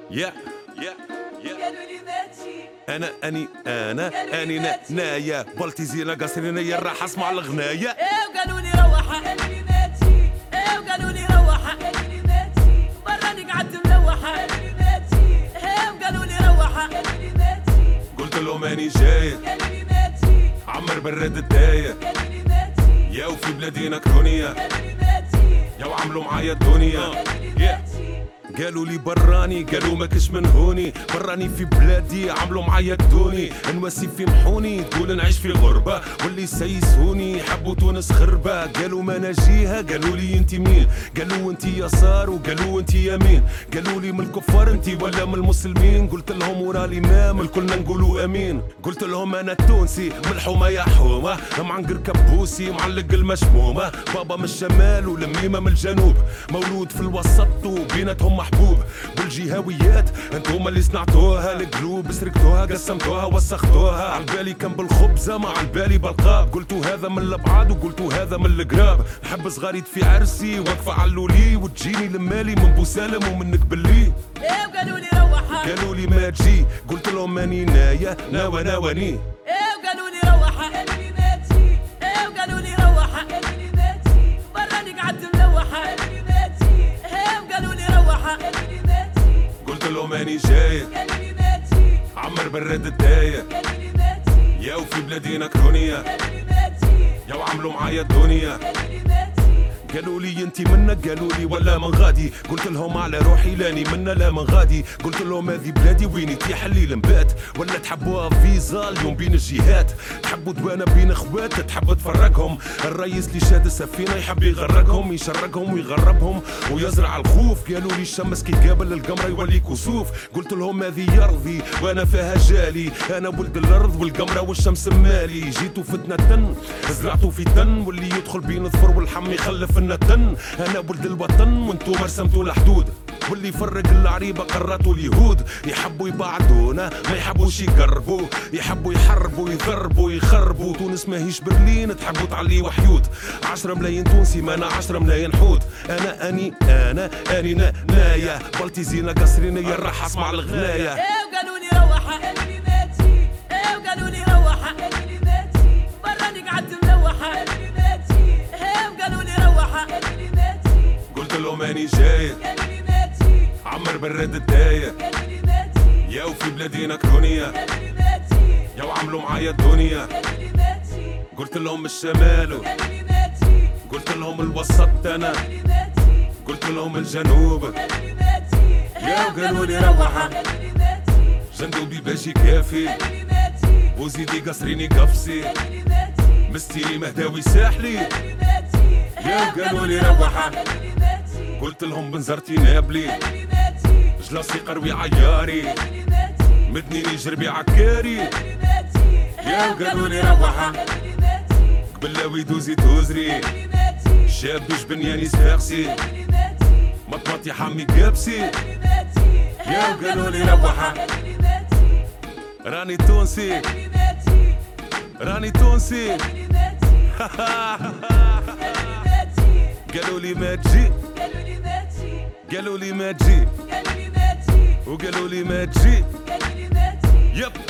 يا قالوا لي ماتشي اني نايا بلتي زينة قصرينية راح اسمع الغناية. وقالوا لي روحة قالوا لي ماتشي وقالوا لي روحة قالوا لي ماتشي براني قعدت ملوحة قالوا لي ماتشي وقالوا لي روحة قالوا لي ماتشي قلت لهم اني جاي قالوا لي ماتشي عمر برد الداية قالوا لي ماتشي يا وفي بلادينا كرونية قالوا لي ماتشي يا وعملوا معايا الدنيا. قالوا لي ماتشي قالوا لي براني قالوا ماكش من هوني براني في بلادي عملوا معايا الدوني نواسي في محوني تقول نعيش في غربة واللي سيسوني حبوا تونس خربة. قالوا ما نجيها قالوا لي انت مين قالوا انت يسار وقالوا انت يمين قالوا لي من الكفار انت ولا من المسلمين. قلت لهم ورا الامام الكلنا نقولوا امين. قلت لهم انا التونسي من الحومة يا حومة معنقر كبوسي معلق المشمومة بابا من الشمال ولميمة من الجنوب مولود في الوسط وبيناتهم محبوب. والجهويات انتم اللي صنعتوها القلوب سرقتوها قسمتوها وسختوها عالبالي كان بالخبزة مع البالي بالقاب. قلتوا هذا من الابعاد وقلتوا هذا من القراب. نحب صغاري في عرسي واقفة علولي وتجيني لمالي من بوسالم ومن قبلي. وقالوا لي روحة قالوا لي ما تجي قلت لهم ماني نايا ناواني. وقالوا لي روحة قالوا لي ماتشي وقالوا لي روحة قالوا لي ماتشي براني قعدت ملوحة قالوا لي ماتشي وقالوا لي روحة قالوا لي ماتشي قلت لهم ماني جاي قالوا لي ماتشي عمر برد الداية قالوا لي ماتشي يا وفي بلادينا كرونية قالوا لي ماتشي يا وعملوا معايا الدنيا. قالوا لي ماتشي قالوا لي انتي منك قالوا لي ولا من غادي. قلت لهم على روحي لاني منا لا من غادي. قلت لهم هذه بلادي ويني تيحلي المبات ولا تحبوها فيزا اليوم بين الجهات. تحبوا دوانا بين اخوات تحب تفرقهم. الرئيس اللي شاد السفينه يحب يغرقهم يشرقهم ويغربهم ويزرع الخوف. قالوا لي الشمس كي تقابل القمر يولي كسوف. قلت لهم هذه ارضي وانا فيها جالي انا ولد الارض والقمره والشمس مالي. جيتوا فتنه تن زرعتوا في تن واللي يدخل بين الظفر والحم يخلف النتن. انا ولد الوطن وانتو رسمتوا الحدود واللي يفرق العريبه قراتوا اليهود. يحبوا يبعدونا ما يحبوش يقربوا يحبوا يحربوا يضربوا يخربوا. تونس ماهيش برلين تحبوا تعلي وحيود 10 ملايين تونسي ما انا 10 ملايين حوت. اني نايا بلتي زينة قصرينية راح اسمع الغناية. وقالوا لي روحة قالوا لي ماتشي وقالوا لي روحة قالوا لي ماتشي براني قعدت ملوحة قالوا لي ماتشي وقالوا لي روحة قالوا لي ماتشي قلت لهم اني جاي قالوا لي ماتشي عمر برد الداية قالوا لي ماتشي يا وفي بلادينا كرونية قالوا لي ماتشي يا وعملوا معايا الدنيا. قالوا لي ماتشي قلت لهم الشمال قالوا لي ماتشي قلت لهم الوسط انا قالوا لي ماتشي قلت لهم الجنوب قالوا لي ماتشي يا وقالوا لي روحة قالوا لي ماتشي جندوبي باشي كافي قالوا لي ماتشي وزيدي قصريني قفصي قالوا لي ماتشي مستيري مهداوي ساحلي. قالوا لي ماتشي يا وقالوا لي روحة قالوا لي ماتشي قلت لهم بنزرتي نابلي قالوا لي ماتشي جلاسي قروي عياري قالوا لي ماتشي مدنيني جربي عكاري. قالوا لي ماتشي يا وقالوا لي روحة قالوا لي ماتشي قبلاوي دوزي توزري قالوا لي ماتشي شاب بنياني سفاقسي قالوا لي ماتشي مطمطي حامي قابسي. قالوا لي ماتشي يا وقالوا لي روحة قالوا لي ماتشي راني تونسي قالوا لي ماتشي راني تونسي قالوا لي ماتشي قالوا لي ماتشي قالوا لي ما تجي قالوا لي ماتشي قالوا لي ما تجي قالوا لي ماتشي وقالوا لي ما تجي. قالوا لي ماتشي يب